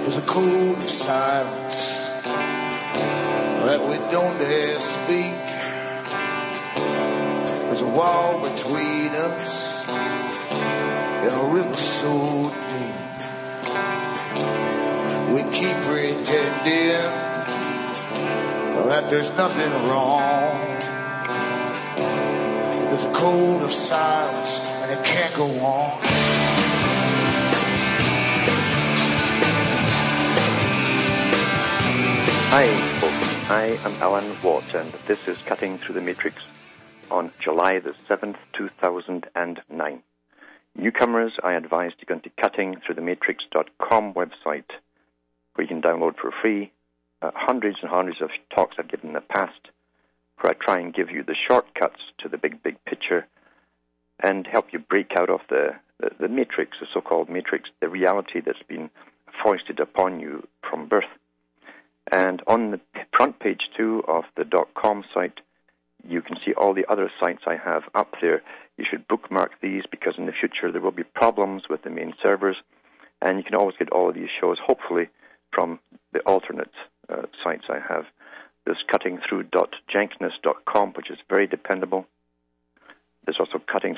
There's a code of silence that we don't dare speak. There's a wall between us and a river so deep. We keep pretending that there's nothing wrong. There's a code of silence and it can't go on. Hi folks, I am Alan Watt and this is Cutting Through the Matrix on July the 7th, 2009. Newcomers, I advise you go to cuttingthroughthematrix.com website where you can download for free hundreds and hundreds of talks I've given in the past where I try and give you the shortcuts to the big picture and help you break out of the matrix, the so-called matrix, the reality that's been foisted upon you from birth. And on the front page too of the .com site, you can see all the other sites I have up there. You should bookmark these because in the future there will be problems with the main servers, and you can always get all of these shows, hopefully, from the alternate sites I have. There's cuttingthrough.jenkness.com, which is very dependable. There's also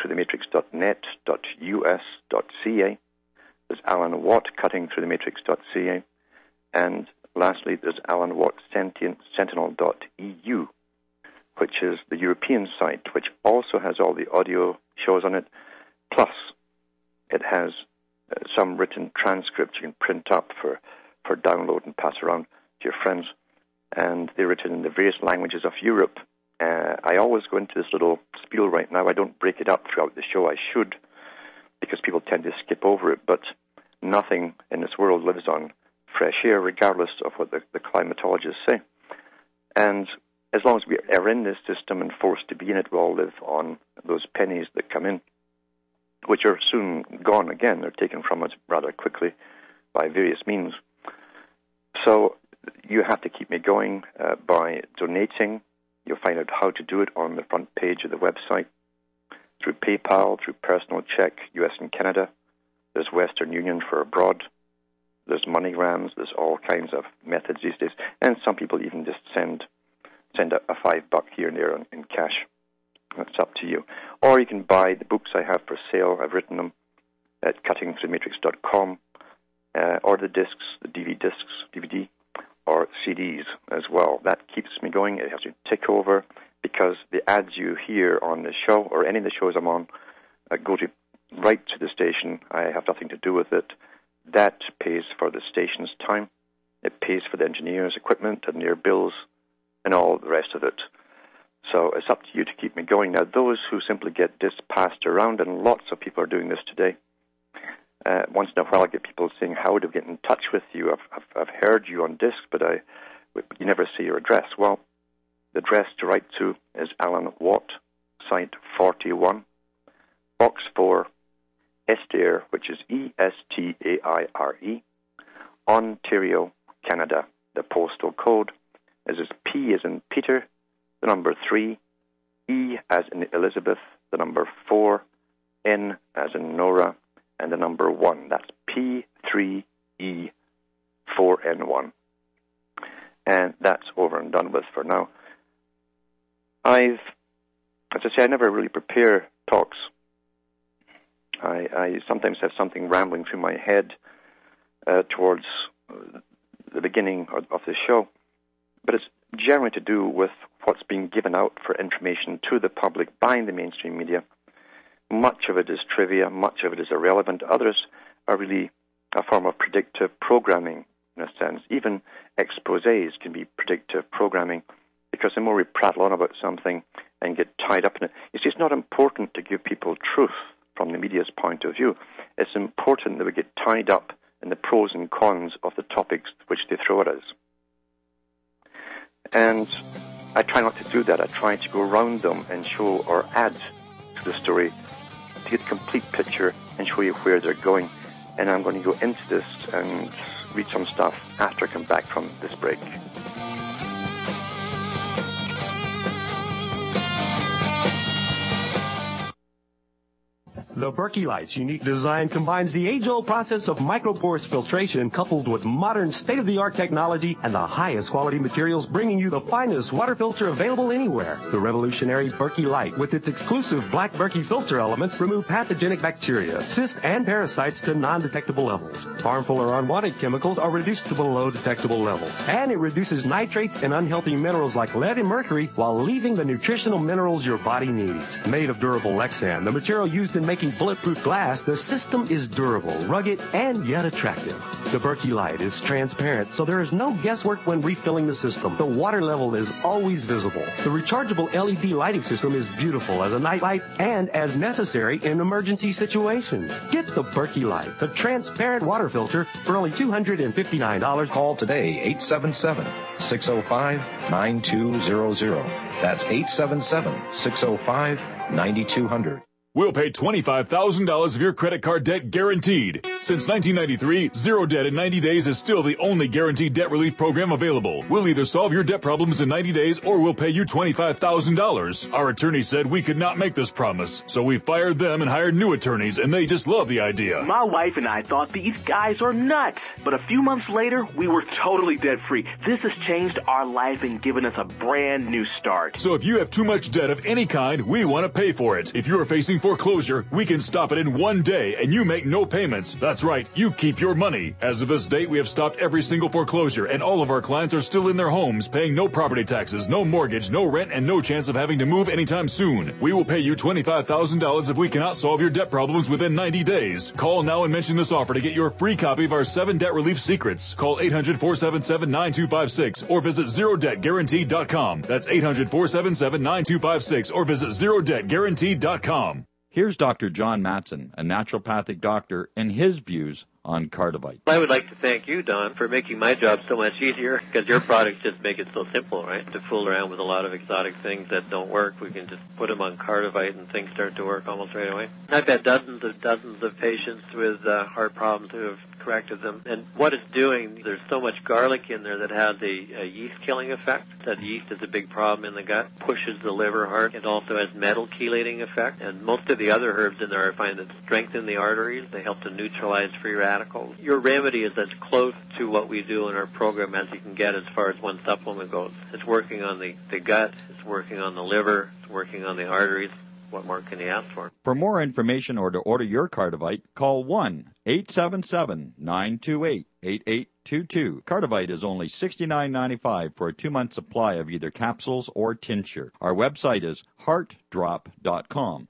cuttingthroughthematrix.net.us.ca. There's Alan Watt, cuttingthroughthematrix.ca. And lastly, there's Alan Watt Sentinel.eu, which is the European site, which also has all the audio shows on it. Plus, it has some written transcripts you can print up for download and pass around to your friends. And they're written in the various languages of Europe. I always go into this little spiel right now. I don't break it up throughout the show. I should, because people tend to skip over it. But nothing in this world lives on fresh air, regardless of what the climatologists say. And as long as we are in this system and forced to be in it, we'll all live on those pennies that come in, which are soon gone again. They're taken from us rather quickly by various means. So you have to keep me going by donating. You'll find out how to do it on the front page of the website, through PayPal, through personal check, US and Canada. There's Western Union for abroad. There's MoneyGrams. There's all kinds of methods these days. And some people even just send a $5 here and there in cash. That's up to you. Or you can buy the books I have for sale. I've written them at cuttingthroughthematrix.com. Or the discs, the DVD, or CDs as well. That keeps me going. It has to tick over because the ads you hear on the show or any of the shows I'm on go right to the station. I have nothing to do with it. That pays for the station's time. It pays for the engineers' equipment and their bills and all the rest of it. So it's up to you to keep me going. Now, those who simply get this passed around, and lots of people are doing this today, once in a while I get people saying, how do we get in touch with you? I've heard you on disc, but you never see your address. Well, the address to write to is Alan Watt, Site 41, Box 4, Estaire, which is Estaire, Ontario, Canada. The postal code is P as in Peter, the number 3, E as in Elizabeth, the number 4, N as in Nora, and the number 1. That's P3E4N1. And that's over and done with for now. As I say, I never really prepare talks. I sometimes have something rambling through my head towards the beginning of the show. But it's generally to do with what's being given out for information to the public by the mainstream media. Much of it is trivia, much of it is irrelevant. Others are really a form of predictive programming, in a sense. Even exposés can be predictive programming because the more we prattle on about something and get tied up in it, you see, it's not important to give people truth from the media's point of view. It's important that we get tied up in the pros and cons of the topics which they throw at us. And I try not to do that. I try to go around them and show or add to the story to get a complete picture and show you where they're going. And I'm going to go into this and read some stuff after I come back from this break. The Berkey Light's unique design combines the age-old process of microporous filtration coupled with modern state-of-the-art technology and the highest quality materials, bringing you the finest water filter available anywhere. The revolutionary Berkey Light, with its exclusive black Berkey filter elements, remove pathogenic bacteria, cysts, and parasites to non-detectable levels. Harmful or unwanted chemicals are reduced to below detectable levels. And it reduces nitrates and unhealthy minerals like lead and mercury while leaving the nutritional minerals your body needs. Made of durable Lexan, the material used in making bulletproof glass, the system is durable, rugged, and yet attractive. The Berkey Light is transparent, so there is no guesswork when refilling the system. The water level is always visible. The rechargeable LED lighting system is beautiful as a night light and as necessary in emergency situations. Get the Berkey Light, the transparent water filter, for only $259. Call today, 877-605-9200. That's 877-605-9200. We'll pay $25,000 of your credit card debt guaranteed. Since 1993, Zero Debt in 90 Days is still the only guaranteed debt relief program available. We'll either solve your debt problems in 90 days or we'll pay you $25,000. Our attorney said we could not make this promise, so we fired them and hired new attorneys, and they just love the idea. My wife and I thought these guys are nuts, but a few months later, we were totally debt-free. This has changed our life and given us a brand new start. So if you have too much debt of any kind, we want to pay for it. If you are facing foreclosure, we can stop it in 1 day and you make no payments. That's right, you keep your money. As of this date, we have stopped every single foreclosure and all of our clients are still in their homes paying no property taxes, no mortgage, no rent, and no chance of having to move anytime soon. We will pay you $25,000 if we cannot solve your debt problems within 90 days. Call now and mention this offer to get your free copy of our 7 debt relief secrets. Call 800-477-9256 or visit ZeroDebtGuaranteed.com. That's 800-477-9256 or visit ZeroDebtGuaranteed.com. Here's Dr. John Matson, a naturopathic doctor, and his views on Cardivite. I would like to thank you, Don, for making my job so much easier, because your products just make it so simple, right? To fool around with a lot of exotic things that don't work, we can just put them on Cardivite and things start to work almost right away. I've had dozens of patients with heart problems who have corrected them. And what it's doing, there's so much garlic in there that has a yeast-killing effect. That yeast is a big problem in the gut, pushes the liver hard. It also has metal chelating effect. And most of the other herbs in there I find that strengthen the arteries. They help to neutralize free radicals. Your remedy is as close to what we do in our program as you can get as far as one supplement goes. It's working on the gut, it's working on the liver, it's working on the arteries. What more can you ask for? For more information or to order your Cardivite, call 1-877-928-8822. Cardivite is only $69.95 for a 2-month supply of either capsules or tincture. Our website is heartdrop.com.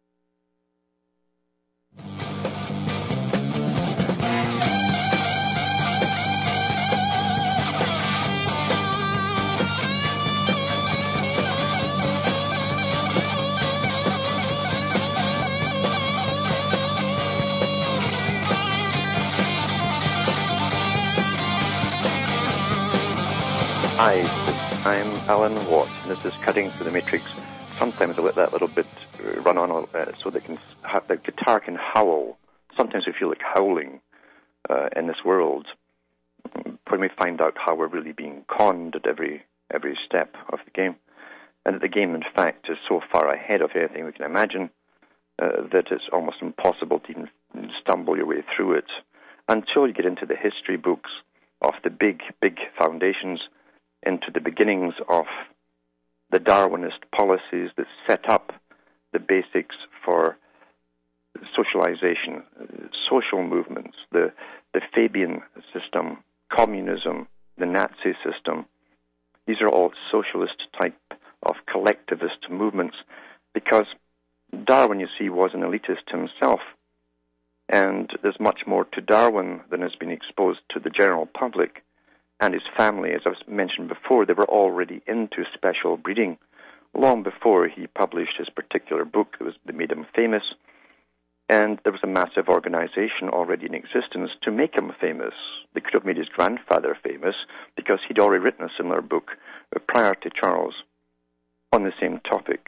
Hi, I'm Alan Watt, and this is Cutting Through the Matrix. Sometimes I let that little bit run on so the guitar can howl. Sometimes we feel like howling in this world when we find out how we're really being conned at every step of the game. And that the game, in fact, is so far ahead of anything we can imagine that it's almost impossible to even stumble your way through it until you get into the history books of the big, big foundations, into the beginnings of the Darwinist policies that set up the basics for socialization, social movements, the Fabian system, communism, the Nazi system. These are all socialist type of collectivist movements because Darwin, you see, was an elitist himself, and there's much more to Darwin than has been exposed to the general public. And his family, as I've mentioned before, they were already into special breeding long before he published his particular book that made him famous. And there was a massive organization already in existence to make him famous. They could have made his grandfather famous because he'd already written a similar book prior to Charles on the same topic.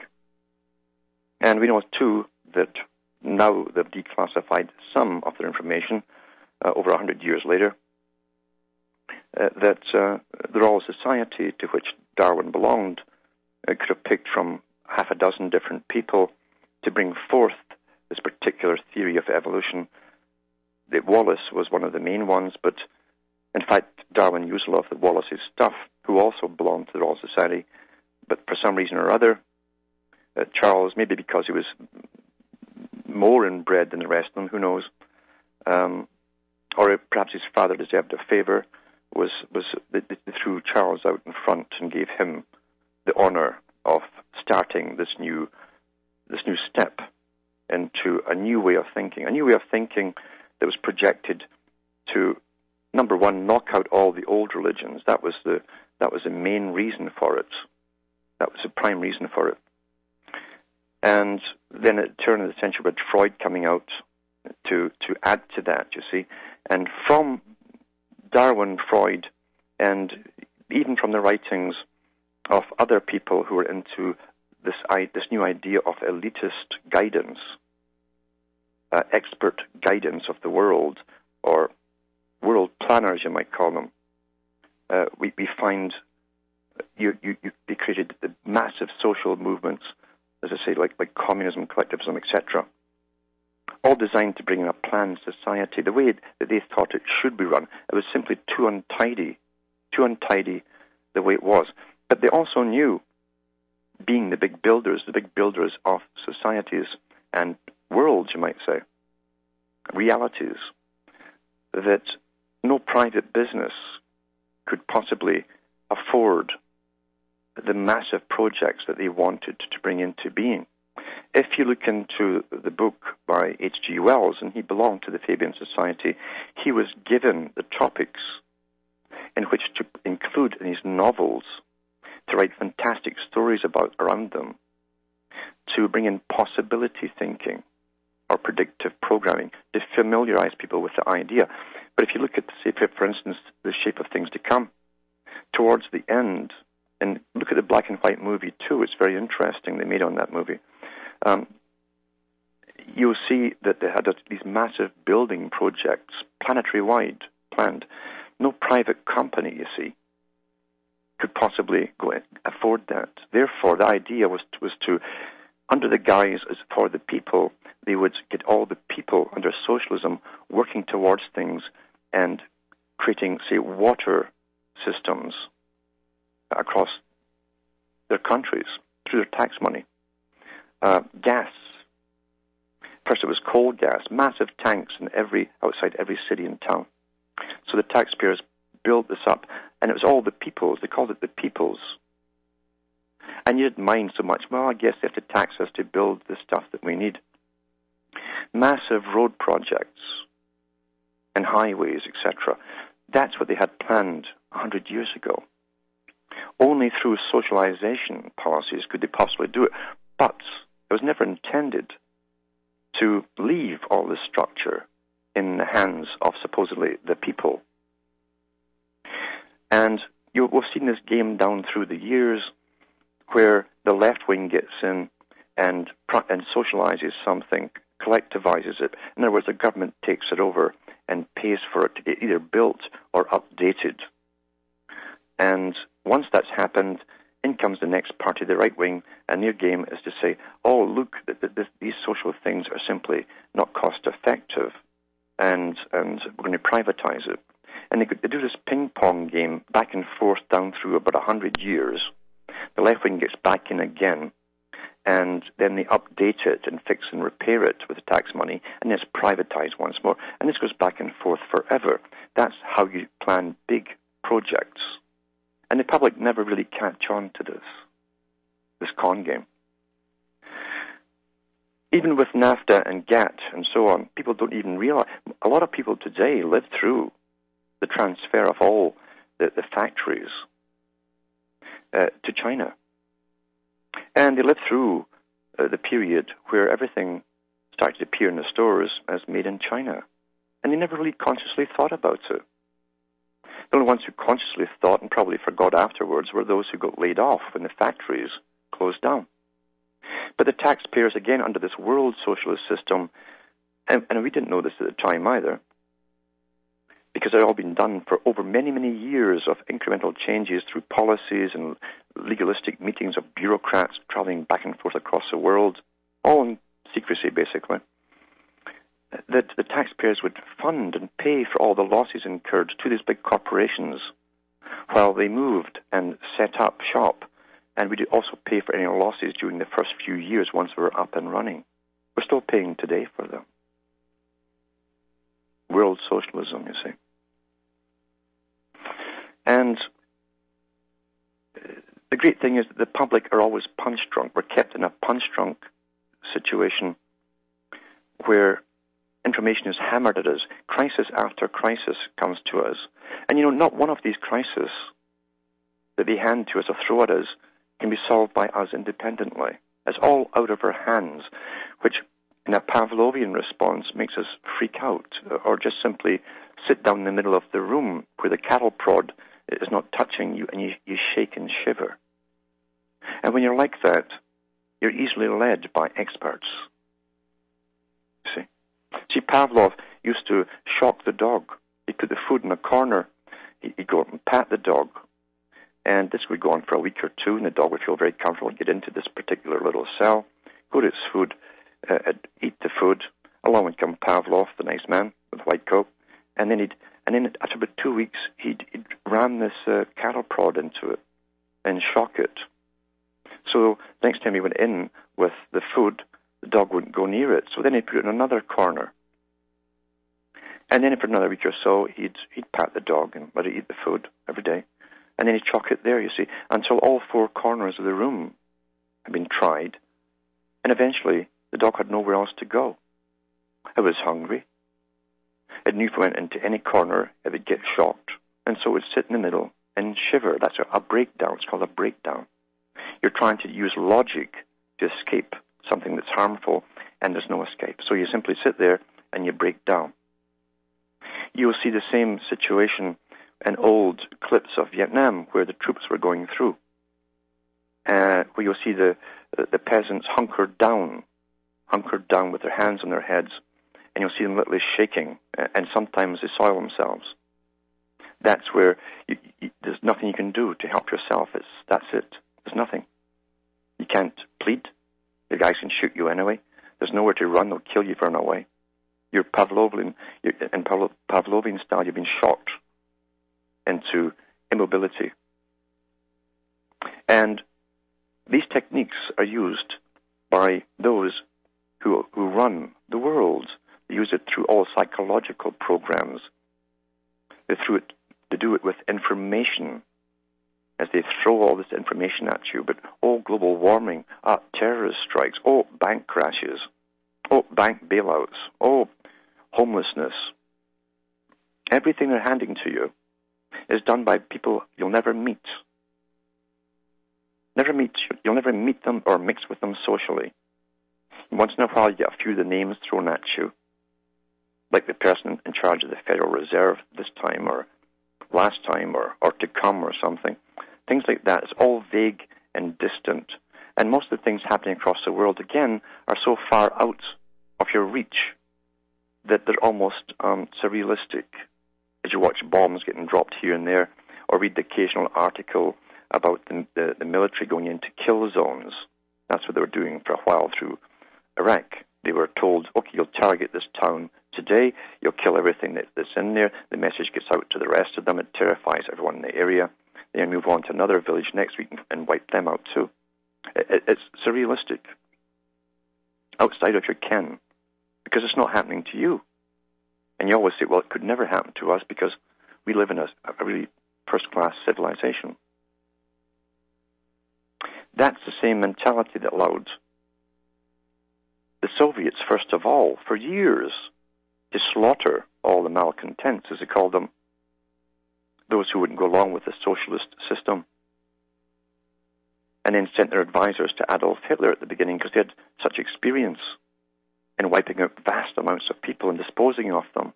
And we know, too, that now they've declassified some of their information over 100 years later, that the Royal Society to which Darwin belonged could have picked from half a dozen different people to bring forth this particular theory of evolution. That Wallace was one of the main ones, but in fact, Darwin used a lot of Wallace's stuff, who also belonged to the Royal Society, but for some reason or other, Charles, maybe because he was more inbred than the rest of them, who knows, or perhaps his father deserved a favour, they threw Charles out in front and gave him the honour of starting this new step into a new way of thinking that was projected to, number one, knock out all the old religions. That was the main reason for it. That was the prime reason for it. And then at the turn of the century, with Freud coming out to add to that, you see. And from Darwin, Freud, and even from the writings of other people who were into this new idea of elitist guidance, expert guidance of the world, or world planners, you might call them, we find they created the massive social movements, as I say, like communism, collectivism, etc., all designed to bring in a planned society, the way that they thought it should be run. It was simply too untidy the way it was. But they also knew, being the big builders of societies and worlds, you might say, realities, that no private business could possibly afford the massive projects that they wanted to bring into being. If you look into the book by H.G. Wells, and he belonged to the Fabian Society, he was given the topics in which to include in his novels, to write fantastic stories around them, to bring in possibility thinking or predictive programming, to familiarize people with the idea. But if you look at, say, for instance, The Shape of Things to Come, towards the end, and look at the black and white movie too, it's very interesting, they made on that movie, you'll see that they had these massive building projects, planetary-wide, planned. No private company, you see, could possibly afford that. Therefore, the idea was to, under the guise as for the people, they would get all the people under socialism working towards things and creating, say, water systems across their countries through their tax money. Gas. First it was coal gas, massive tanks outside every city and town. So the taxpayers built this up, and it was all the peoples. They called it the peoples. And you didn't mind so much, well, I guess they have to tax us to build the stuff that we need. Massive road projects and highways, etc. That's what they had planned 100 years ago. Only through socialization policies could they possibly do it. But it was never intended to leave all this structure in the hands of supposedly the people. And we've seen this game down through the years where the left wing gets in and socializes something, collectivizes it. In other words, the government takes it over and pays for it to get either built or updated. And once that's happened, in comes the next party, the right wing, and their game is to say, oh, look, these social things are simply not cost effective, and we're going to privatize it. And they do this ping-pong game back and forth down through about 100 years. The left wing gets back in again, and then they update it and fix and repair it with the tax money, and it's privatized once more. And this goes back and forth forever. That's how you plan big projects. And the public never really catch on to this con game. Even with NAFTA and GATT and so on, people don't even realize. A lot of people today live through the transfer of all the factories to China. And they live through the period where everything started to appear in the stores as made in China. And they never really consciously thought about it. The only ones who consciously thought and probably forgot afterwards were those who got laid off when the factories closed down. But the taxpayers, again, under this world socialist system, and we didn't know this at the time either, because it had all been done for over many, many years of incremental changes through policies and legalistic meetings of bureaucrats traveling back and forth across the world, all in secrecy, basically. that the taxpayers would fund and pay for all the losses incurred to these big corporations while they moved and set up shop, and we'd also pay for any losses during the first few years once we were up and running. We're still paying today for them. World socialism, you see. And the great thing is that the public are always punch-drunk. We're kept in a punch-drunk situation where information is hammered at us. Crisis after crisis comes to us. And, not one of these crises that they hand to us or throw at us can be solved by us independently. It's all out of our hands, which in a Pavlovian response makes us freak out or just simply sit down in the middle of the room where the cattle prod is not touching you and you shake and shiver. And when you're like that, you're easily led by experts. See, Pavlov used to shock the dog. He'd put the food in a corner. He'd go up and pat the dog. And this would go on for a week or two, and the dog would feel very comfortable and get into this particular little cell, go to its food, eat the food. Along would come Pavlov, the nice man with the white coat, and then after about 2 weeks, he'd ram this cattle prod into it and shock it. So the next time he went in with the food, the dog wouldn't go near it. So then he'd put it in another corner. And then for another week or so, he'd pat the dog and let it eat the food every day. And then he'd chuck it there, you see, until all four corners of the room had been tried. And eventually, the dog had nowhere else to go. It was hungry. It knew if it went into any corner, it would get shocked. And so it would sit in the middle and shiver. That's a breakdown. It's called a breakdown. You're trying to use logic to escape something that's harmful, and there's no escape. So you simply sit there and you break down. You'll see the same situation in old clips of Vietnam where the troops were going through, where you'll see the peasants hunkered down with their hands on their heads, and you'll see them literally shaking, and sometimes they soil themselves. That's where there's nothing you can do to help yourself. That's it. There's nothing. You can't plead. The guys can shoot you anyway. There's nowhere to run. They'll kill you for running away. In Pavlovian style, you've been shocked into immobility. And these techniques are used by those who run the world. They use it through all psychological programs. They do it with information, as they throw all this information at you. But global warming, terrorist strikes, bank crashes, bank bailouts, homelessness. Everything they're handing to you is done by people you'll never meet. You'll never meet them or mix with them socially. Once in a while, you get a few of the names thrown at you, like the person in charge of the Federal Reserve this time or last time or to come or something. Things like that. It's all vague and distant. And most of the things happening across the world, again, are so far out of your reach that they're almost surrealistic. As you watch bombs getting dropped here and there, or read the occasional article about the military going into kill zones. That's what they were doing for a while through Iraq. They were told, okay, you'll target this town today, you'll kill everything that's in there, the message gets out to the rest of them, it terrifies everyone in the area, then move on to another village next week and wipe them out too. It's surrealistic, outside of your ken, because it's not happening to you. And you always say, well, it could never happen to us because we live in a really first-class civilization. That's the same mentality that allowed the Soviets, first of all, for years, to slaughter all the malcontents, as they called them, those who wouldn't go along with the socialist system, and then sent their advisors to Adolf Hitler at the beginning because they had such experience in wiping out vast amounts of people and disposing of them.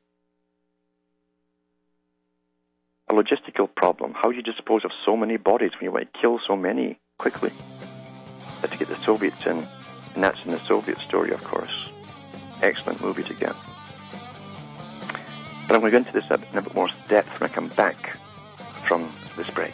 A logistical problem. How do you dispose of so many bodies when you want to kill so many quickly? But to get the Soviets in, and that's in the Soviet story, of course. Excellent movie to get. But I'm going to go into this in a bit more depth when I come back from this break.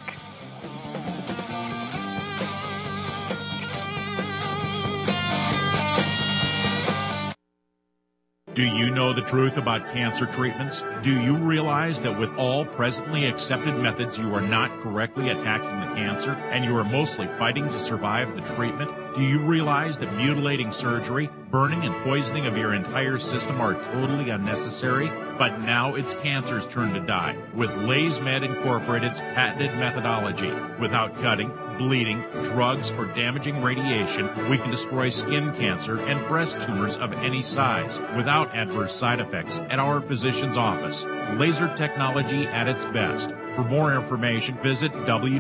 Do Do you know the truth about cancer treatments? Do you realize that with all presently accepted methods, you are not correctly attacking the cancer and you are mostly fighting to survive the treatment? Do you realize that mutilating surgery, burning and poisoning of your entire system are totally unnecessary? But now it's cancer's turn to die with LaysMed Incorporated's patented methodology. Without cutting, bleeding, drugs, or damaging radiation, we can destroy skin cancer and breast tumors of any size without adverse side effects at our physician's office. Laser technology at its best. For more information, visit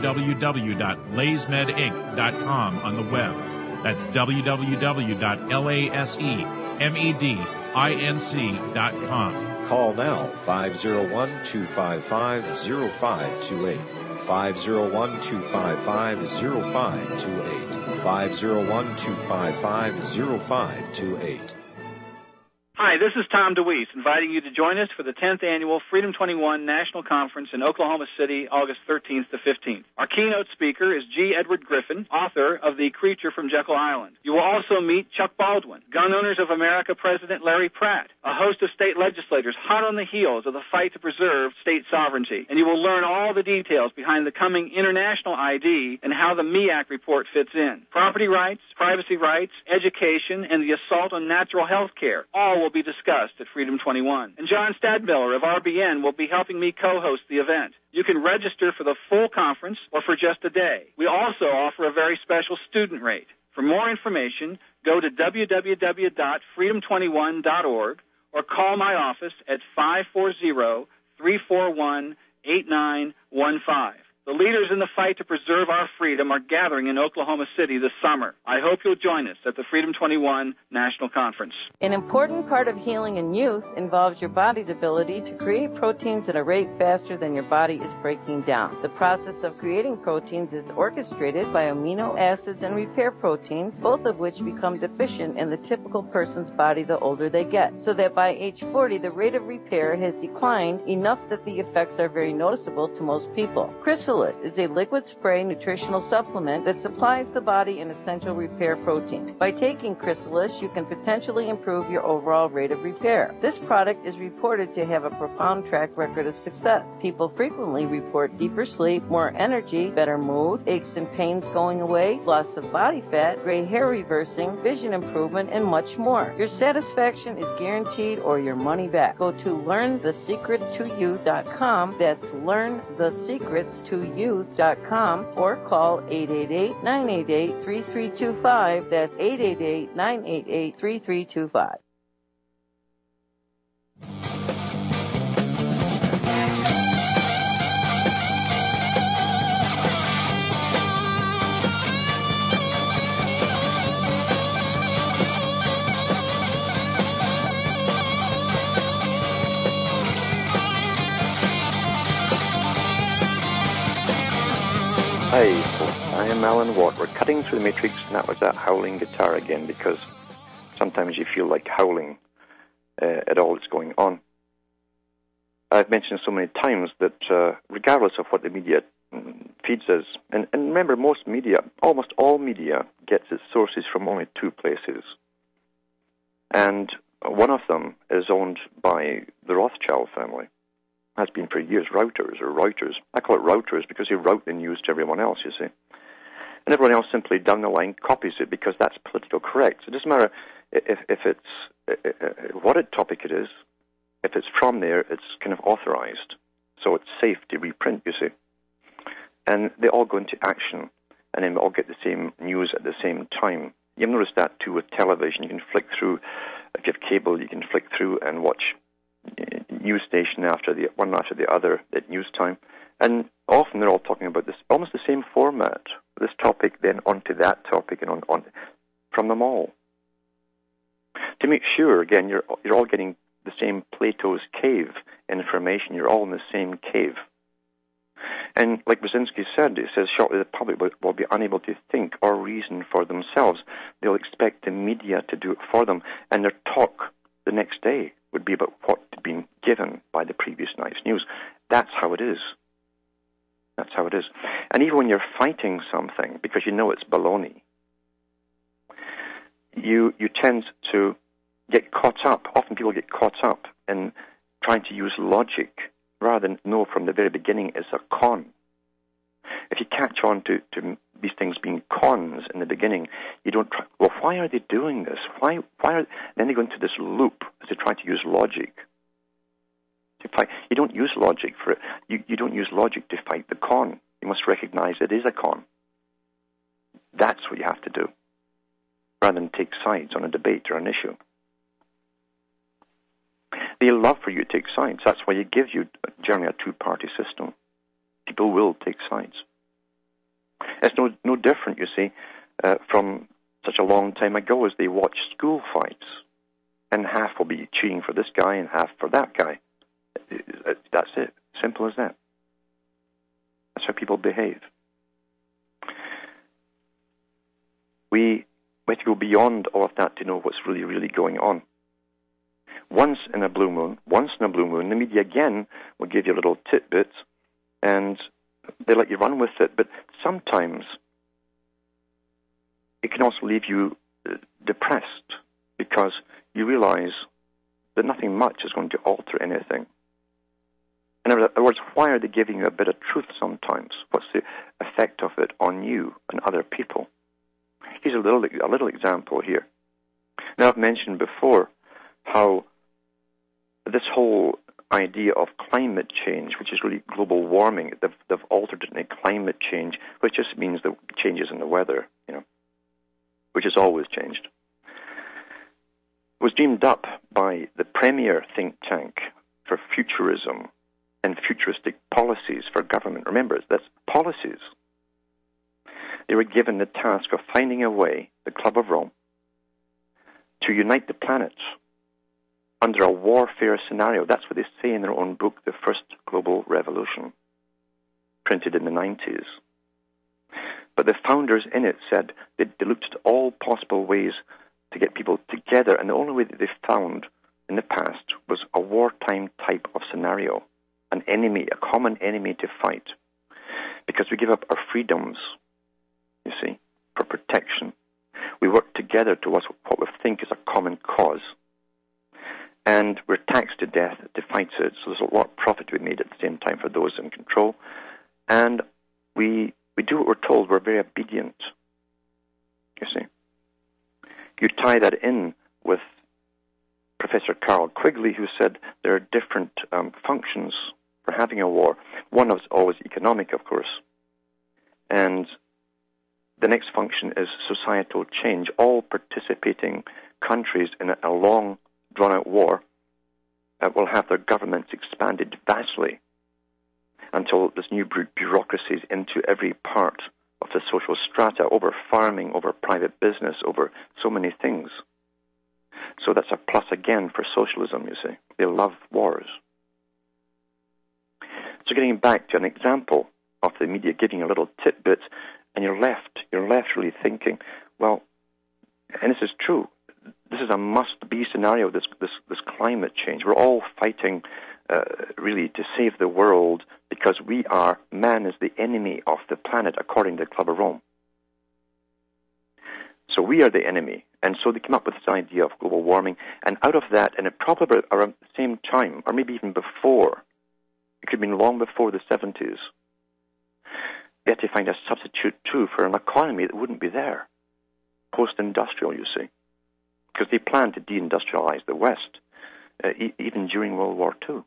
www.laysmedinc.com on the web. That's www.laysmedinc.com. Call now, 501-255-0528. 501-255-0528. 501-255-0528. Hi, this is Tom DeWeese, inviting you to join us for the 10th Annual Freedom 21 National Conference in Oklahoma City, August 13th to 15th. Our keynote speaker is G. Edward Griffin, author of The Creature from Jekyll Island. You will also meet Chuck Baldwin, Gun Owners of America President Larry Pratt, a host of state legislators hot on the heels of the fight to preserve state sovereignty. And you will learn all the details behind the coming international ID and how the MEAC report fits in. Property rights, privacy rights, education, and the assault on natural health care all will be discussed at Freedom 21. And John Stadmiller of RBN will be helping me co-host the event. You can register for the full conference or for just a day. We also offer a very special student rate. For more information, go to www.freedom21.org or call my office at 540-341-8915. The leaders in the fight to preserve our freedom are gathering in Oklahoma City this summer. I hope you'll join us at the Freedom 21 National Conference. An important part of healing in youth involves your body's ability to create proteins at a rate faster than your body is breaking down. The process of creating proteins is orchestrated by amino acids and repair proteins, both of which become deficient in the typical person's body the older they get, so that by age 40 the rate of repair has declined enough that the effects are very noticeable to most people. Chrysalis is a liquid spray nutritional supplement that supplies the body an essential repair protein. By taking Chrysalis, you can potentially improve your overall rate of repair. This product is reported to have a profound track record of success. People frequently report deeper sleep, more energy, better mood, aches and pains going away, loss of body fat, gray hair reversing, vision improvement, and much more. Your satisfaction is guaranteed or your money back. Go to learnthesecretstoyou.com. That's learnthesecretstoyou.com or call 888-988-3325. That's 888-988-3325. Hi, folks. I am Alan Watt. We're cutting through the matrix, and that was that howling guitar again, because sometimes you feel like howling at all that's going on. I've mentioned so many times that regardless of what the media feeds us, and remember, most media, almost all media, gets its sources from only two places. And one of them is owned by the Rothschild family. Has been for years, Reuters. I call it Reuters because they route the news to everyone else, you see. And everyone else simply down the line copies it because that's politically correct. So it doesn't matter if it's what topic it is. If it's from there, it's kind of authorized. So it's safe to reprint, you see. And they all go into action, and then we all get the same news at the same time. You've noticed that too with television. You can flick through, if you have cable, you can flick through and watch news station after the one after the other at news time, and often they're all talking about this, almost the same format. This topic, then onto that topic, and on from them all. To make sure, again, you're all getting the same Plato's cave information. You're all in the same cave. And like Brzezinski said, it says shortly the public will be unable to think or reason for themselves. They'll expect the media to do it for them, and their talk the next day would be about what had been given by the previous night's news. That's how it is. That's how it is. And even when you're fighting something, because you know it's baloney, you tend to get caught up. Often people get caught up in trying to use logic rather than know from the very beginning it's a con. If you catch on to these things being cons in the beginning, you don't try, well, why are they doing this? Why are, then they go into this loop as they try to use logic. You don't use logic for it. You don't use logic to fight the con. You must recognize it is a con. That's what you have to do, rather than take sides on a debate or an issue. They love for you to take sides. That's why you give you generally a two-party system. People will take sides. It's no different, you see, from such a long time ago as they watch school fights, and half will be cheering for this guy and half for that guy. That's it. Simple as that. That's how people behave. We have to go beyond all of that to know what's really, really going on. Once in a blue moon, the media again will give you little tidbits, and they let you run with it. But sometimes it can also leave you depressed because you realize that nothing much is going to alter anything. In other words, why are they giving you a bit of truth sometimes? What's the effect of it on you and other people? Here's a little example here. Now, I've mentioned before how this whole idea of climate change, which is really global warming, they've altered it in climate change, which just means the changes in the weather, which has always changed. It was dreamed up by the premier think tank for futurism and futuristic policies for government. Remember, that's policies. They were given the task of finding a way, the Club of Rome, to unite the planet under a warfare scenario. That's what they say in their own book, The First Global Revolution, printed in the 90s. But the founders in it said they looked at all possible ways to get people together, and the only way that they found in the past was a wartime type of scenario, an enemy, a common enemy to fight. Because we give up our freedoms, you see, for protection. We work together towards what we think is a common cause. And we're taxed to death to fight it, so there's a lot of profit to be made at the same time for those in control. And we do what we're told. We're very obedient, you see. You tie that in with Professor Carl Quigley, who said there are different functions for having a war. One is always economic, of course. And the next function is societal change. All participating countries in a long, drawn-out war will have their governments expanded vastly until this new bureaucracy is into every part of the social strata, over farming, over private business, over so many things. So that's a plus again for socialism, you see. They love wars. So getting back to an example of the media giving you a little tidbit, and you're left really thinking, well, and this is true, this is a must-be scenario, this climate change. We're all fighting really to save the world because man is the enemy of the planet, according to the Club of Rome. So we are the enemy. And so they came up with this idea of global warming. And out of that, and it probably around the same time, or maybe even before, it could have been long before the 70s, they had to find a substitute, too, for an economy that wouldn't be there. Post-industrial, you see. Because they planned to deindustrialize the West, even during World War II.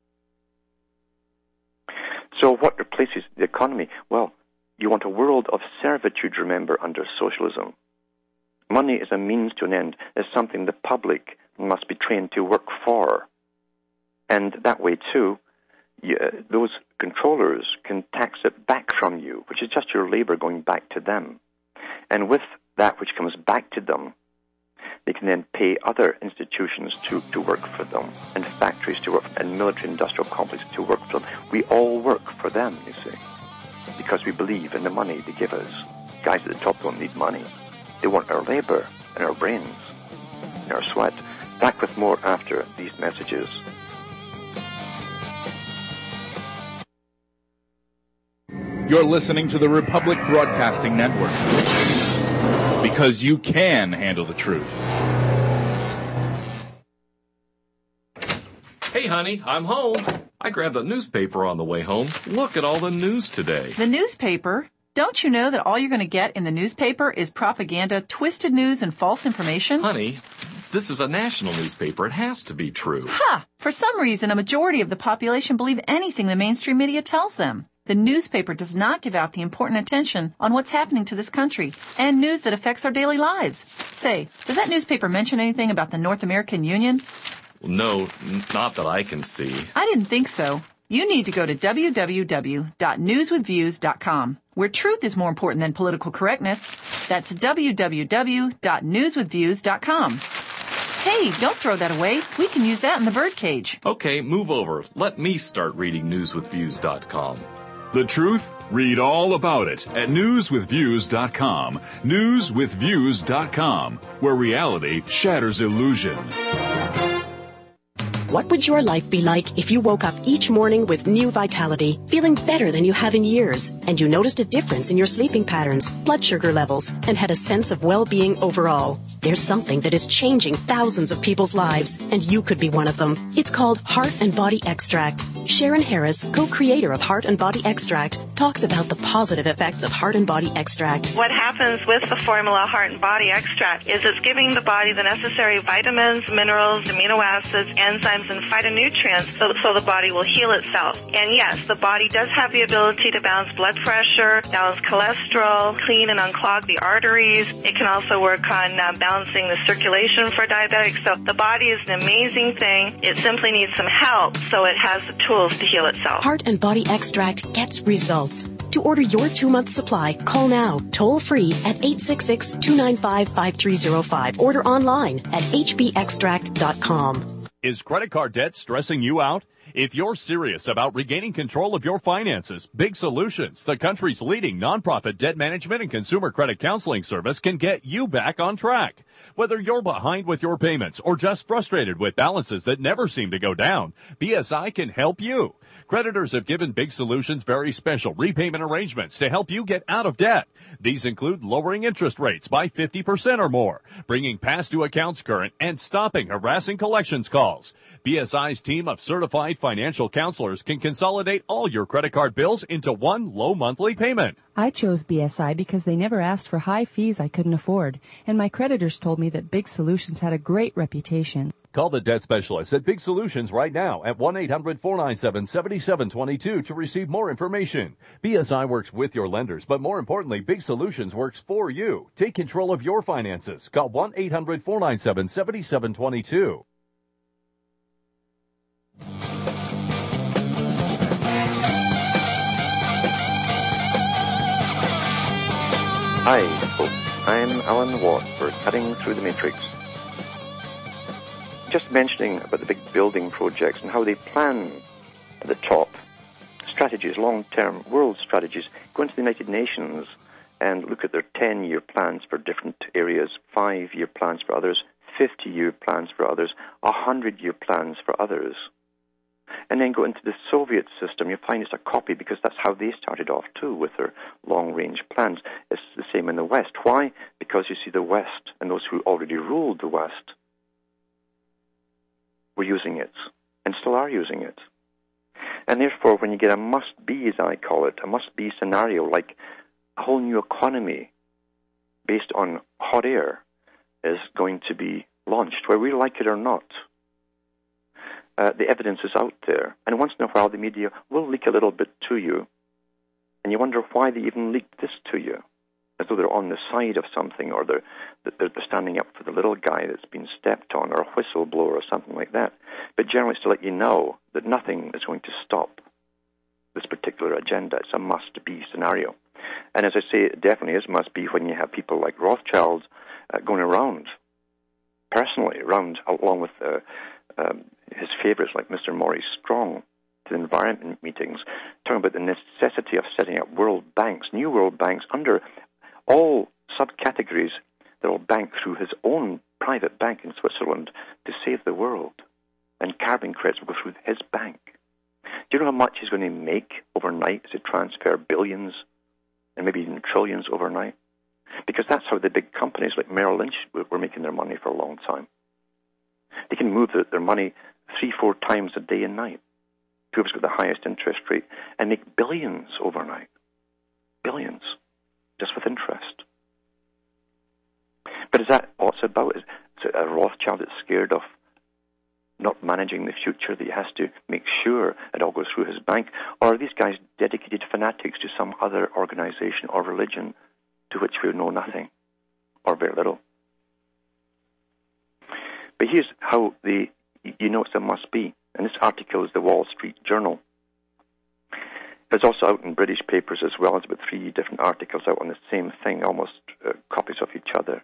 So what replaces the economy? Well, you want a world of servitude, remember, under socialism. Money is a means to an end. It's something the public must be trained to work for. And that way, too, those controllers can tax it back from you, which is just your labor going back to them. And with that which comes back to them, they can then pay other institutions to work for them, and factories to work, and military-industrial complexes to work for them. We all work for them, you see, because we believe in the money they give us. Guys at the top don't need money. They want our labor and our brains and our sweat. Back with more after these messages. You're listening to the Republic Broadcasting Network, because you can handle the truth. Hey, honey, I'm home. I grabbed the newspaper on the way home. Look at all the news today. The newspaper? Don't you know that all you're going to get in the newspaper is propaganda, twisted news, and false information? Honey, this is a national newspaper. It has to be true. Ha! For some reason, a majority of the population believe anything the mainstream media tells them. The newspaper does not give out the important attention on what's happening to this country and news that affects our daily lives. Say, does that newspaper mention anything about the North American Union? No, not that I can see. I didn't think so. You need to go to www.newswithviews.com, where truth is more important than political correctness. That's www.newswithviews.com. Hey, don't throw that away. We can use that in the birdcage. Okay, move over. Let me start reading newswithviews.com. The truth? Read all about it at newswithviews.com. Newswithviews.com, where reality shatters illusion. What would your life be like if you woke up each morning with new vitality, feeling better than you have in years, and you noticed a difference in your sleeping patterns, blood sugar levels, and had a sense of well-being overall? There's something that is changing thousands of people's lives, and you could be one of them. It's called Heart and Body Extract. Sharon Harris, co-creator of Heart and Body Extract, talks about the positive effects of Heart and Body Extract. What happens with the formula Heart and Body Extract is it's giving the body the necessary vitamins, minerals, amino acids, enzymes, and phytonutrients so the body will heal itself. And yes, the body does have the ability to balance blood pressure, balance cholesterol, clean and unclog the arteries. It can also work on balancing the circulation for diabetics. So the body is an amazing thing. It simply needs some help so it has the tools to heal itself. Heart and Body Extract gets results. To order your 2-month supply, call now, toll free at 866-295-5305. Order online at hbextract.com. Is credit card debt stressing you out? If you're serious about regaining control of your finances, Big Solutions, the country's leading nonprofit debt management and consumer credit counseling service, can get you back on track. Whether you're behind with your payments or just frustrated with balances that never seem to go down, BSI can help you. Creditors have given Big Solutions very special repayment arrangements to help you get out of debt. These include lowering interest rates by 50% or more, bringing past due accounts current, and stopping harassing collections calls. BSI's team of certified financial counselors can consolidate all your credit card bills into one low monthly payment. I chose BSI because they never asked for high fees I couldn't afford, and my creditors told me that Big Solutions had a great reputation. Call the debt specialist at Big Solutions right now at 1-800-497-7722 to receive more information. BSI works with your lenders, but more importantly, Big Solutions works for you. Take control of your finances. Call 1-800-497-7722. Hi, folks. I'm Alan Watt for Cutting Through the Matrix. Just mentioning about the big building projects and how they plan at the top. Strategies, long-term world strategies. Go into the United Nations and look at their 10-year plans for different areas, 5-year plans for others, 50-year plans for others, 100-year plans for others. And then go into the Soviet system. You'll find it's a copy because that's how they started off too with their long-range plans. It's the same in the West. Why? Because you see the West and those who already ruled the West were using it and still are using it. And therefore, when you get a must-be, as I call it, a must-be scenario, like a whole new economy based on hot air is going to be launched, whether we like it or not. The evidence is out there. And once in a while, the media will leak a little bit to you. And you wonder why they even leaked this to you, as though they're on the side of something, or they're standing up for the little guy that's been stepped on, or a whistleblower, or something like that. But generally, it's to let you know that nothing is going to stop this particular agenda. It's a must-be scenario. And as I say, it definitely is must-be when you have people like Rothschild going around, personally, along with his favorites like Mr. Maurice Strong, to the environment meetings, talking about the necessity of setting up world banks, new world banks, under all subcategories that will bank through his own private bank in Switzerland to save the world. And carbon credits will go through his bank. Do you know how much he's going to make overnight as he transfer billions and maybe even trillions overnight? Because that's how the big companies like Merrill Lynch were making their money for a long time. They can move their money 3-4 times a day and night. Whoever's got the highest interest rate, and make billions overnight. Billions. Just with interest. But is that all it's about? Is it a Rothschild that's scared of not managing the future, that he has to make sure it all goes through his bank? Or are these guys dedicated fanatics to some other organization or religion to which we know nothing, or very little? But here's how you know it's a must be. And this article is the Wall Street Journal. It's also out in British papers as well. It's about 3 different articles out on the same thing, almost copies of each other.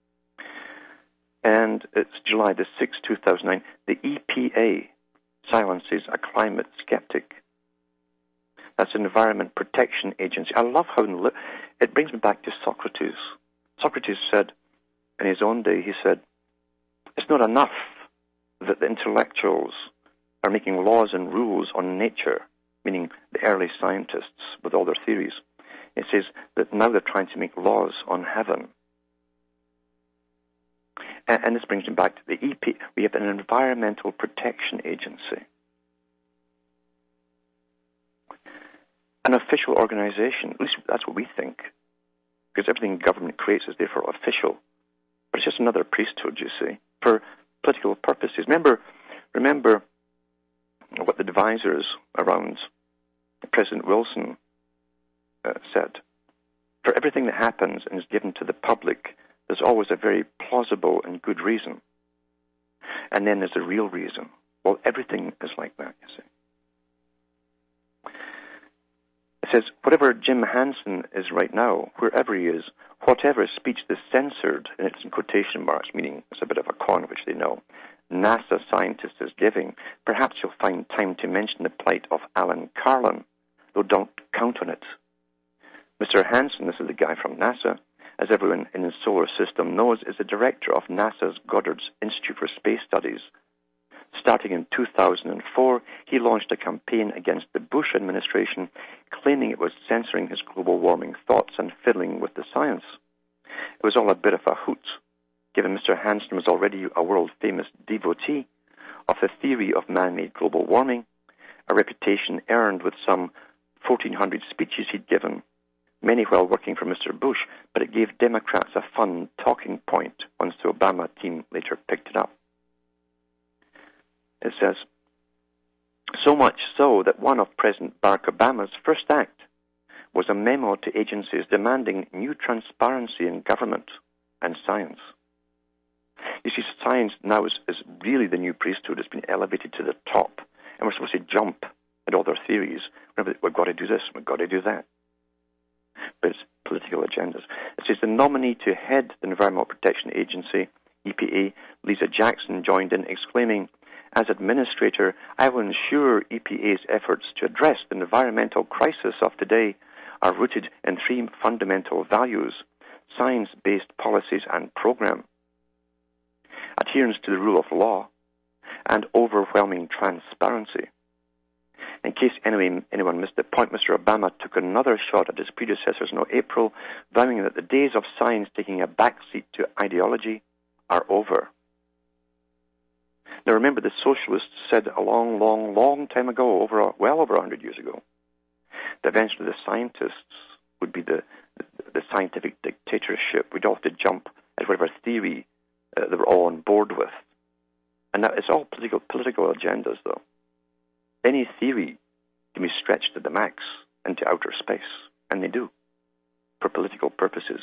And it's July the 6th, 2009. The EPA silences a climate skeptic. That's an Environment Protection Agency. I love how it brings me back to Socrates. Socrates said, in his own day, he said, it's not enough that the intellectuals are making laws and rules on nature, meaning the early scientists with all their theories. It says that now they're trying to make laws on heaven. And this brings me back to the EP. We have an Environmental Protection Agency. An official organization, at least that's what we think, because everything government creates is therefore official. But it's just another priesthood, you see, for political purposes. Remember what the advisors around President Wilson said. For everything that happens and is given to the public, there's always a very plausible and good reason. And then there's a real reason. Well, everything is like that, you see. It says, whatever Jim Hansen is right now, wherever he is, whatever speech is censored, and it's in quotation marks, meaning it's a bit of a con, which they know, NASA scientist is giving, perhaps you'll find time to mention the plight of Alan Carlin, though don't count on it. Mr. Hansen, this is the guy from NASA, as everyone in the solar system knows, is the director of NASA's Goddard Institute for Space Studies. Starting in 2004, he launched a campaign against the Bush administration, claiming it was censoring his global warming thoughts and fiddling with the science. It was all a bit of a hoot, given Mr. Hansen was already a world-famous devotee of the theory of man-made global warming, a reputation earned with some 1,400 speeches he'd given, many while working for Mr. Bush, but it gave Democrats a fun talking point once the Obama team later picked it up. It says, so much so that one of President Barack Obama's first act was a memo to agencies demanding new transparency in government and science. You see, science now is really the new priesthood. It's been elevated to the top, and we're supposed to jump at all their theories. Remember, we've got to do this, we've got to do that. But it's political agendas. It says the nominee to head the Environmental Protection Agency, EPA, Lisa Jackson, joined in, exclaiming, as administrator, I will ensure EPA's efforts to address the environmental crisis of today are rooted in 3 fundamental values: science-based policies and program, adherence to the rule of law, and overwhelming transparency. In case anyone missed the point, Mr. Obama took another shot at his predecessors in April, vowing that the days of science taking a backseat to ideology are over. Now remember, the socialists said a long time ago, well over 100 years ago, that eventually the scientists would be the scientific dictatorship. We'd all have to jump at whatever theory they were all on board with. And that, it's all political agendas, though. Any theory can be stretched to the max into outer space, and they do, for political purposes.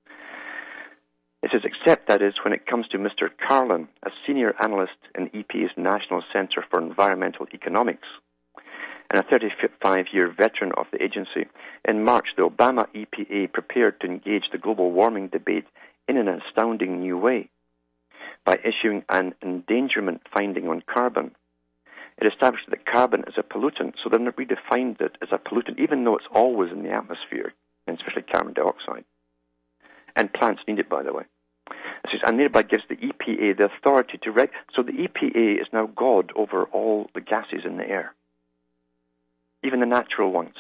It says, except, that is, when it comes to Mr. Carlin, a senior analyst in EPA's National Center for Environmental Economics, and a 35-year veteran of the agency. In March, the Obama EPA prepared to engage the global warming debate in an astounding new way by issuing an endangerment finding on carbon. It established that carbon is a pollutant, so then it redefined it as a pollutant, even though it's always in the atmosphere, and especially carbon dioxide. And plants need it, by the way. It says, and thereby gives the EPA the authority to so the EPA is now God over all the gases in the air, even the natural ones.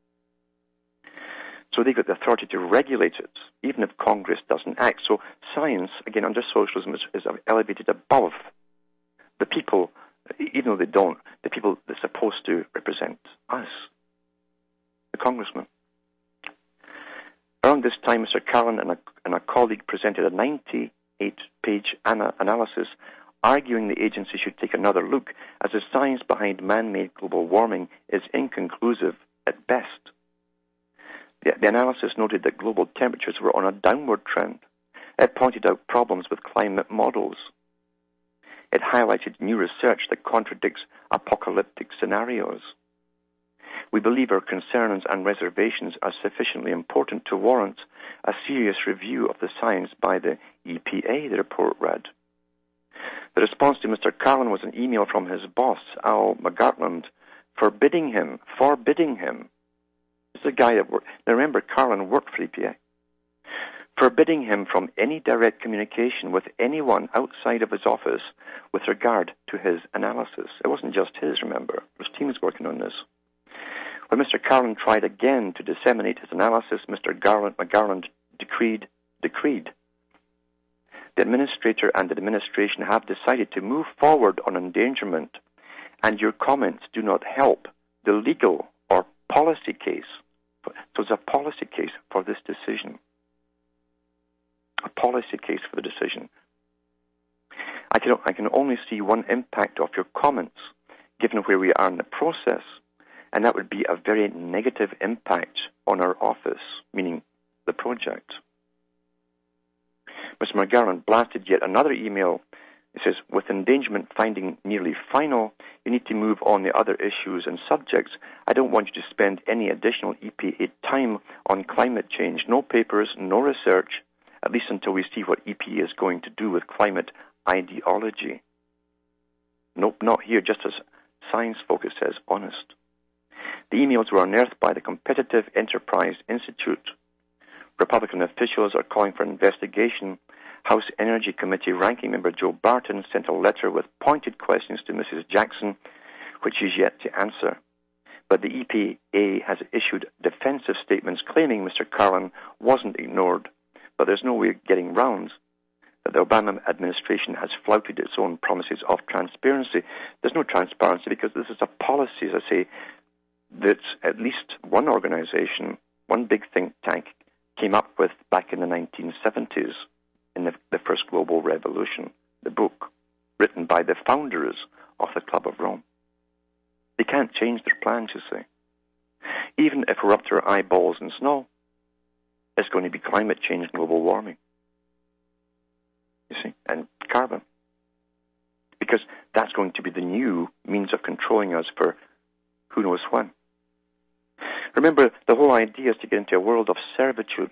So they've got the authority to regulate it, even if Congress doesn't act. So science, again, under socialism, is elevated above the people even though they don't, the people that's supposed to represent us, the congressman. Around this time, Mr. Carlin and a colleague presented a 98-page analysis arguing the agency should take another look, as the science behind man-made global warming is inconclusive at best. The analysis noted that global temperatures were on a downward trend. It pointed out problems with climate models. It highlighted new research that contradicts apocalyptic scenarios. We believe our concerns and reservations are sufficiently important to warrant a serious review of the science by the EPA, the report read. The response to Mr. Carlin was an email from his boss, Al McGartland, forbidding him. This is a guy that worked. Now remember, Carlin worked for EPA. Forbidding him from any direct communication with anyone outside of his office with regard to his analysis. It wasn't just his, remember. There was teams working on this. When Mr. Carlin tried again to disseminate his analysis, Mr. McGarland decreed. The administrator and the administration have decided to move forward on endangerment, and your comments do not help the legal or policy case. So it's a policy case for this decision. A policy case for the decision. I can only see one impact of your comments, given where we are in the process, and that would be a very negative impact on our office, meaning the project. Mr. McGarland blasted yet another email. It says, with endangerment finding nearly final, you need to move on the other issues and subjects. I don't want you to spend any additional EPA time on climate change. No papers, no research, at least until we see what EPA is going to do with climate ideology. Nope, not here, just as science focus says, honest. The emails were unearthed by the Competitive Enterprise Institute. Republican officials are calling for investigation. House Energy Committee Ranking Member Joe Barton sent a letter with pointed questions to Mrs. Jackson, which she's yet to answer. But the EPA has issued defensive statements claiming Mr. Carlin wasn't ignored. But there's no way of getting round that the Obama administration has flouted its own promises of transparency. There's no transparency because this is a policy, as I say, that at least one organization, one big think tank, came up with back in the 1970s in the first global revolution, the book written by the founders of the Club of Rome. They can't change their plans, you see. Even if we're up to our eyeballs in snow, it's going to be climate change and global warming, you see, and carbon. Because that's going to be the new means of controlling us for who knows when. Remember, the whole idea is to get into a world of servitude.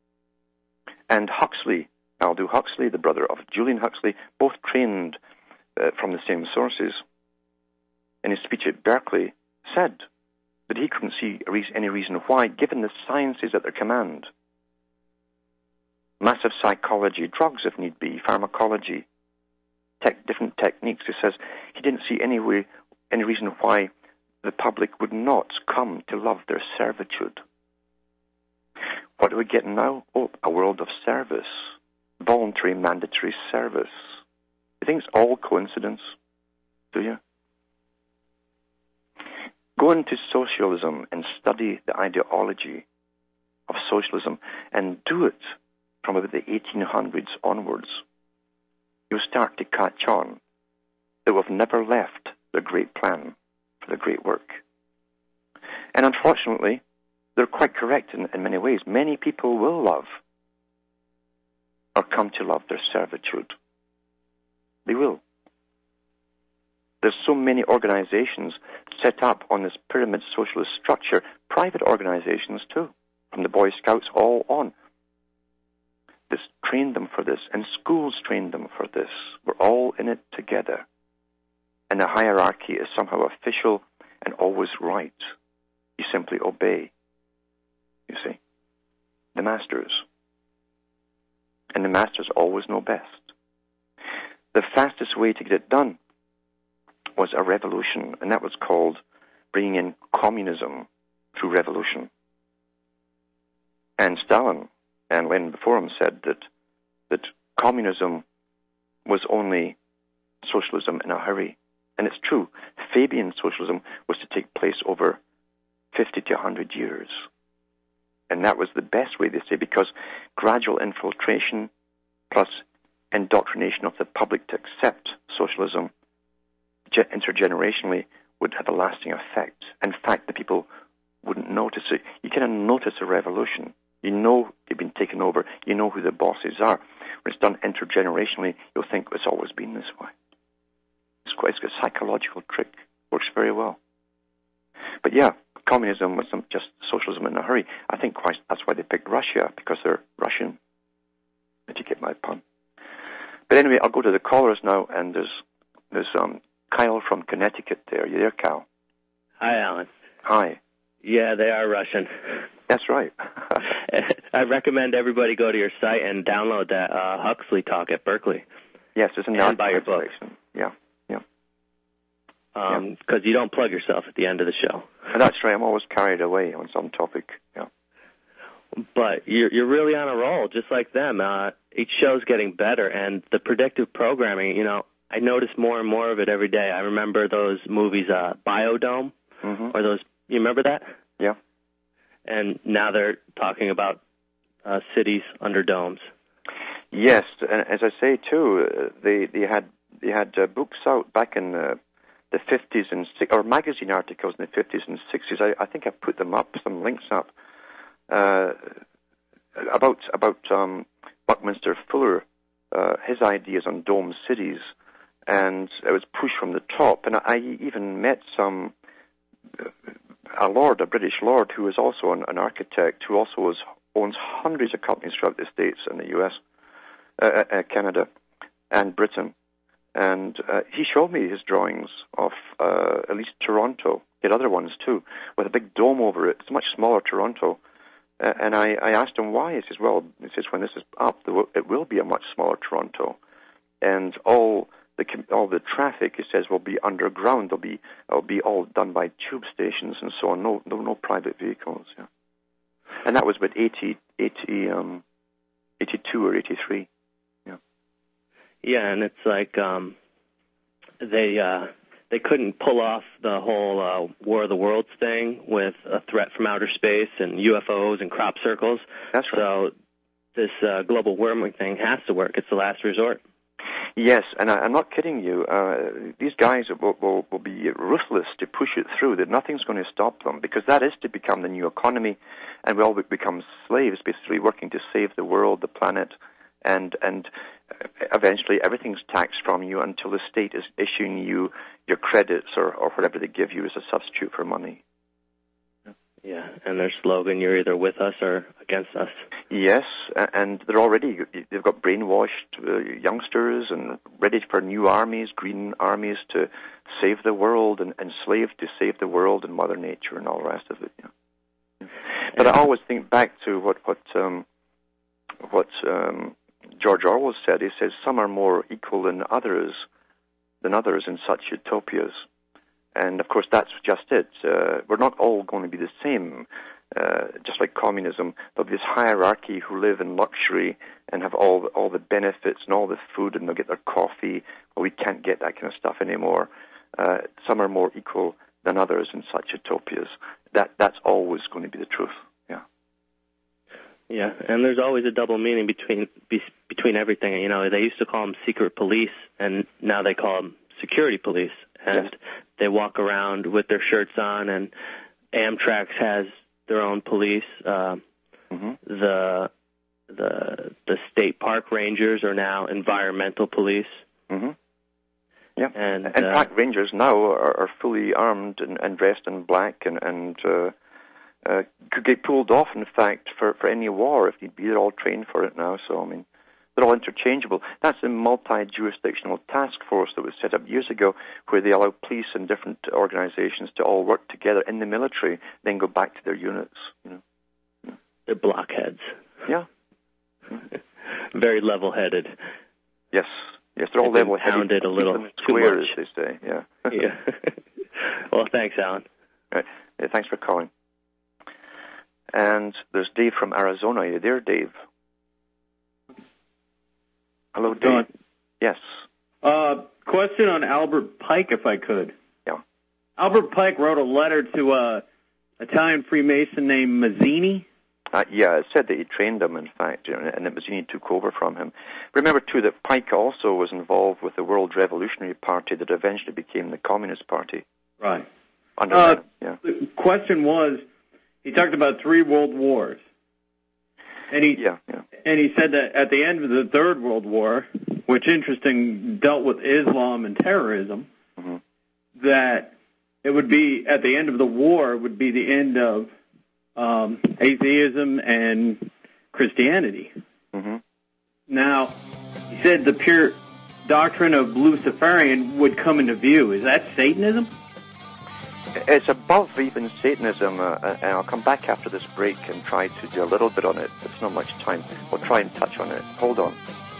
And Huxley, Aldous Huxley, the brother of Julian Huxley, both trained from the same sources, in his speech at Berkeley, said that he couldn't see any reason why, given the sciences at their command, massive psychology, drugs if need be, pharmacology, different techniques, he says he didn't see any reason why the public would not come to love their servitude. What do we get now? Oh, a world of service. Voluntary, mandatory service. You think it's all coincidence? Do you? Go into socialism and study the ideology of socialism and do it from about the 1800s onwards. You'll start to catch on that we've never left the great plan for the great work. And unfortunately, they're quite correct in many ways. Many people will love or come to love their servitude. They will. There's so many organizations set up on this pyramid socialist structure, private organizations too, from the Boy Scouts all on. This trained them for this, and schools trained them for this. We're all in it together. And the hierarchy is somehow official and always right. You simply obey, you see, the masters. And the masters always know best. The fastest way to get it done was a revolution, and that was called bringing in communism through revolution. And Stalin and Lenin before him said that communism was only socialism in a hurry, And it's true, Fabian socialism was to take place over 50 to 100 years. And that was the best way, they say, because gradual infiltration plus indoctrination of the public to accept socialism intergenerationally would have a lasting effect. In fact, the people wouldn't notice it. You cannot notice a revolution. You know you've been taken over. You know who the bosses are. When it's done intergenerationally, you'll think it's always been this way. It's a psychological trick. Works very well. But yeah, communism wasn't just socialism in a hurry. I think that's why they picked Russia, because they're Russian, if you get my pun. But anyway, I'll go to the callers now, and there's Kyle from Connecticut there. You there, Kyle? Hi, Alan. Hi. Yeah, they are Russian. That's right. I recommend everybody go to your site and download that Huxley talk at Berkeley. Yes, it's in and buy your book. Yeah. Because you don't plug yourself at the end of the show. That's right. I'm always carried away on some topic. Yeah. But you're really on a roll, just like them. Each show's getting better, and the predictive programming, I notice more and more of it every day. I remember those movies, Biodome, or those, you remember that? Yeah. And now they're talking about cities under domes. Yes, and as I say too, they had books out back in the 50s and or magazine articles in the 50s and 60s. I think I put them up, some links up about Buckminster Fuller, his ideas on dome cities, and it was pushed from the top. And I even met a British lord, who is also an architect, who also owns hundreds of companies throughout the States and the U.S., Canada, and Britain. And he showed me his drawings of at least Toronto. He had other ones too, with a big dome over it. It's a much smaller Toronto. And I asked him why. He says, well, when this is up, it will be a much smaller Toronto. And all the traffic, he says, will be underground. It'll be all done by tube stations and so on. No private vehicles. Yeah. And that was with 82 or 83. Yeah, and it's like they couldn't pull off the whole War of the Worlds thing with a threat from outer space and UFOs and crop circles. That's right. So this global warming thing has to work. It's the last resort. Yes, and I'm not kidding you. These guys will be ruthless to push it through, that nothing's going to stop them, because that is to become the new economy, and we all become slaves, basically working to save the world, the planet, and eventually everything's taxed from you until the state is issuing you your credits or whatever they give you as a substitute for money. Yeah, and their slogan, you're either with us or against us. Yes, and they've got brainwashed youngsters and ready for new armies, green armies, to save the world and enslaved to save the world and Mother Nature and all the rest of it. Yeah. But I always think back to what George Orwell said. He says some are more equal than others in such utopias. And, of course, that's just it. We're not all going to be the same. Just like communism, there'll be this hierarchy who live in luxury and have all the benefits and all the food, and they'll get their coffee. Well, we can't get that kind of stuff anymore. Some are more equal than others in such utopias. That's always going to be the truth. Yeah. Yeah, and there's always a double meaning between everything. They used to call them secret police, and now they call them security police. And they walk around with their shirts on, and Amtrak has their own police. The state park rangers are now environmental police. Mm-hmm. Yeah, and park rangers now are fully armed and dressed in black and could get pulled off, in fact, for any war if need be. They're all trained for it now, so, I mean, they're all interchangeable. That's a multi-jurisdictional task force that was set up years ago, where they allow police and different organizations to all work together in the military, then go back to their units. They're blockheads. Yeah. Very level-headed. Yes, they're all level-headed. Pounded a little square, as they say. Yeah. Yeah. Well, thanks, Alan. All right. Yeah, thanks for calling. And there's Dave from Arizona. Are you there, Dave? Hello, Dave. Don. Yes. Question on Albert Pike, if I could. Yeah. Albert Pike wrote a letter to a Italian Freemason named Mazzini. Yeah, it said that he trained him, in fact, and that Mazzini took over from him. Remember, too, that Pike also was involved with the World Revolutionary Party that eventually became the Communist Party. Right. The question was, he talked about 3 world wars. And he said that at the end of the Third World War, which, interesting, dealt with Islam and terrorism, that it would be, at the end of the war, would be the end of atheism and Christianity. Now, he said the pure doctrine of Luciferian would come into view. Is that Satanism? It's above even Satanism, and I'll come back after this break and try to do a little bit on it. There's not much time. We'll try and touch on it. Hold on.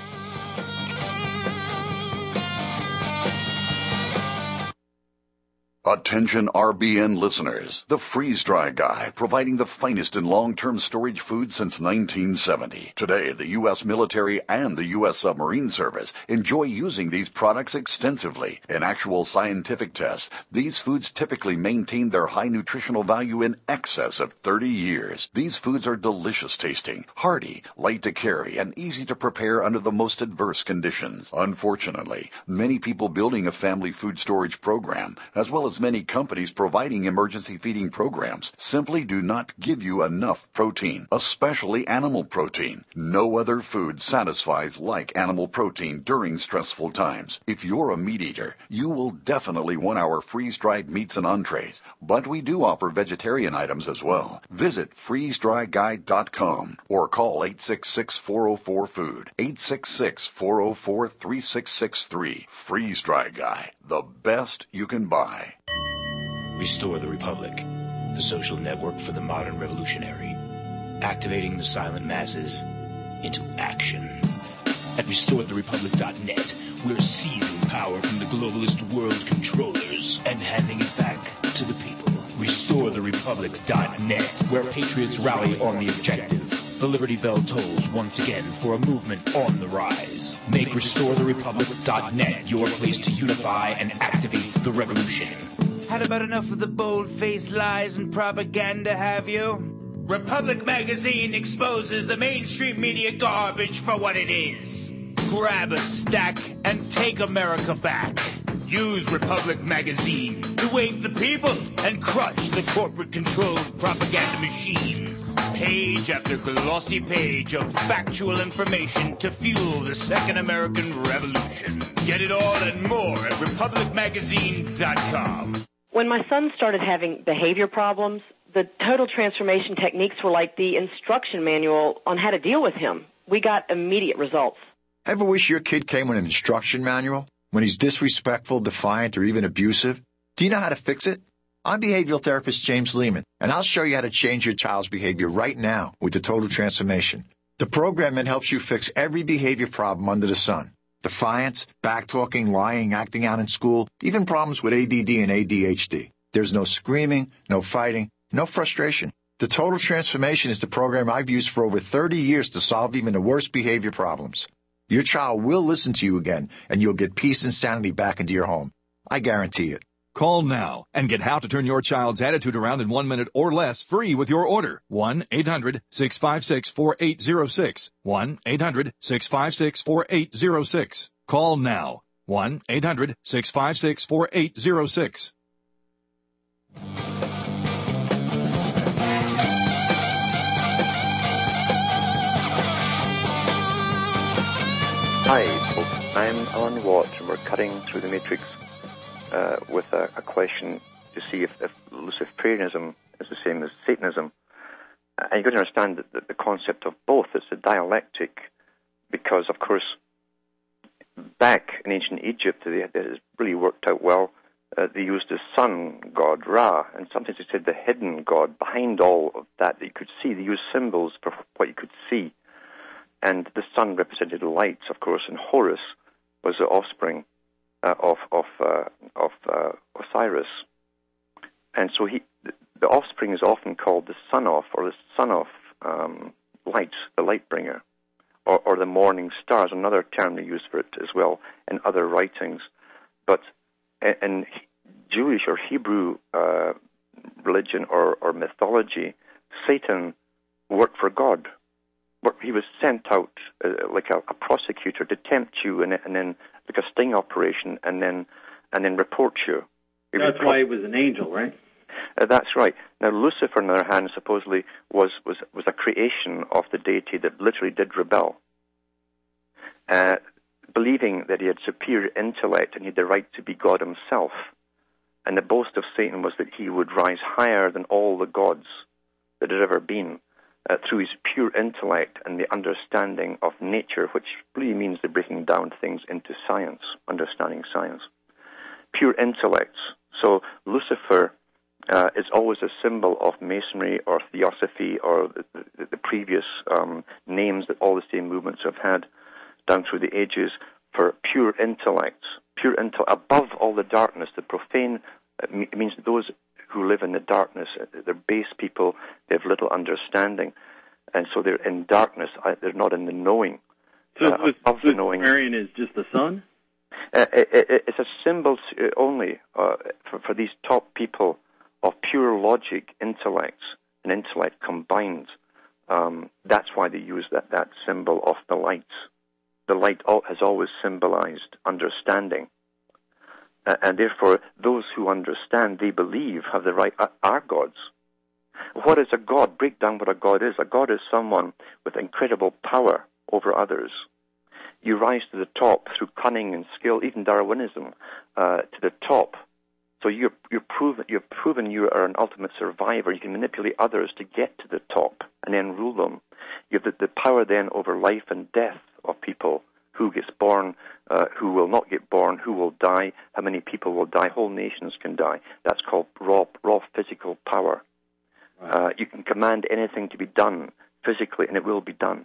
Attention RBN listeners. The Freeze Dry Guy, providing the finest in long-term storage food since 1970. Today, the U.S. military and the U.S. submarine service enjoy using these products extensively. In actual scientific tests, these foods typically maintain their high nutritional value in excess of 30 years. These foods are delicious tasting, hearty, light to carry, and easy to prepare under the most adverse conditions. Unfortunately, many people building a family food storage program, as well as many companies providing emergency feeding programs, simply do not give you enough protein, especially animal protein. No other food satisfies like animal protein during stressful times. If you're a meat eater, you will definitely want our freeze-dried meats and entrees, but we do offer vegetarian items as well. Visit freezedryguide.com or call 866-404-FOOD, 866-404-3663. Freeze Dry Guy, the best you can buy. Restore the Republic, the social network for the modern revolutionary, activating the silent masses into action. At restoretherepublic.net, we're seizing power from the globalist world controllers and handing it back to the people. Restoretherepublic.net, where patriots rally on the objective. The Liberty Bell tolls once again for a movement on the rise. Make restoretherepublic.net your place to unify and activate the revolution. Had about enough of the bold-faced lies and propaganda, have you? Republic Magazine exposes the mainstream media garbage for what it is. Grab a stack and take America back. Use Republic Magazine to wake the people and crush the corporate-controlled propaganda machines. Page after glossy page of factual information to fuel the Second American Revolution. Get it all and more at republicmagazine.com. When my son started having behavior problems, the total transformation techniques were like the instruction manual on how to deal with him. We got immediate results. Ever wish your kid came with an instruction manual? When he's disrespectful, defiant, or even abusive? Do you know how to fix it? I'm behavioral therapist James Lehman, and I'll show you how to change your child's behavior right now with the Total Transformation. The program that helps you fix every behavior problem under the sun. Defiance, backtalking, lying, acting out in school, even problems with ADD and ADHD. There's no screaming, no fighting, no frustration. The Total Transformation is the program I've used for over 30 years to solve even the worst behavior problems. Your child will listen to you again, and you'll get peace and sanity back into your home. I guarantee it. Call now and get how to turn your child's attitude around in 1 minute or less free with your order. 1-800-656-4806. 1-800-656-4806. Call now. 1-800-656-4806. Hi, folks. I'm Alan Watt, and we're cutting through the matrix with a question to see if Luciferianism is the same as Satanism. And you've got to understand that the concept of both is a dialectic, because, of course, back in ancient Egypt, it has really worked out well. They used the sun god Ra, and sometimes they said the hidden god behind all of that you could see. They used symbols for what you could see. And the sun represented light, of course, and Horus was the offspring of Osiris. And so the offspring is often called the son of, or the son of light, the light bringer, or the morning star is another term they use for it as well in other writings. But in Jewish or Hebrew religion or mythology, Satan worked for God. He was sent out like a prosecutor to tempt you, and then like a sting operation, and then report you. That's why he was an angel, right? That's right. Now, Lucifer, on the other hand, supposedly was a creation of the deity that literally did rebel, believing that he had superior intellect and he had the right to be God himself. And the boast of Satan was that he would rise higher than all the gods that had ever been through his pure intellect and the understanding of nature, which really means the breaking down things into science, understanding science. Pure intellects. So Lucifer is always a symbol of Masonry or Theosophy or the previous names that all the same movements have had down through the ages for pure intellects. Pure intellect, above all the darkness, the profane, it means those who live in the darkness, they're base people, they have little understanding, and so they're in darkness, they're not in the knowing. So Luciferian is just the sun? It's a symbol only for these top people of pure logic, intellects, and intellect combined. That's why they use that symbol of the lights. The light has always symbolized understanding. And therefore, those who understand, they believe, have the right, are gods. What is a god? Break down what a god is. A god is someone with incredible power over others. You rise to the top through cunning and skill, even Darwinism, to the top. So you've proven you are an ultimate survivor. You can manipulate others to get to the top and then rule them. You have the power then over life and death of people. Who gets born, who will not get born, who will die, how many people will die, whole nations can die. That's called raw physical power. Right. You can command anything to be done physically, and it will be done.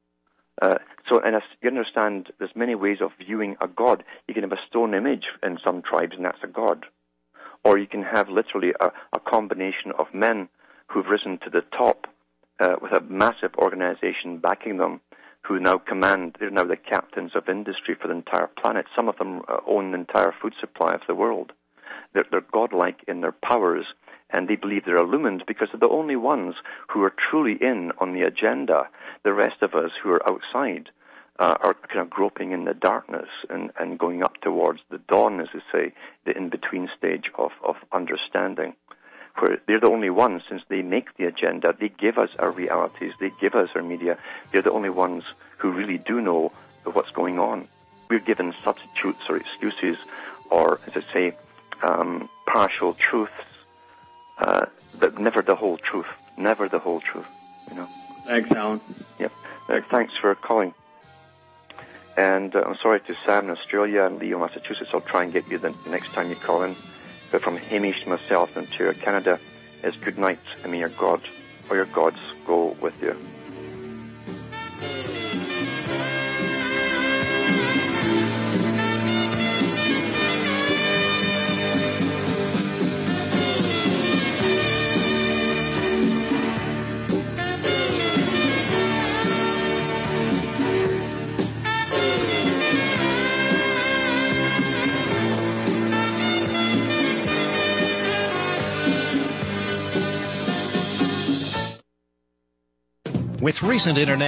And you understand there's many ways of viewing a god. You can have a stone image in some tribes, and that's a god. Or you can have literally a combination of men who've risen to the top with a massive organization backing them, who now they're now the captains of industry for the entire planet. Some of them own the entire food supply of the world. They're godlike in their powers, and they believe they're illumined because they're the only ones who are truly in on the agenda. The rest of us who are outside are kind of groping in the darkness and going up towards the dawn, as they say, the in-between stage of understanding, where they're the only ones, since they make the agenda, they give us our realities, they give us our media, they're the only ones who really do know what's going on. We're given substitutes or excuses or, as I say, partial truths, but never the whole truth, you know. Thanks, Alan. Yep. Thanks for calling. And I'm sorry to Sam in Australia and Leo, Massachusetts. I'll try and get you the next time you call in. But from Hamish to myself in Ontario, Canada, is good night, and may your God or your gods go with you. With recent internet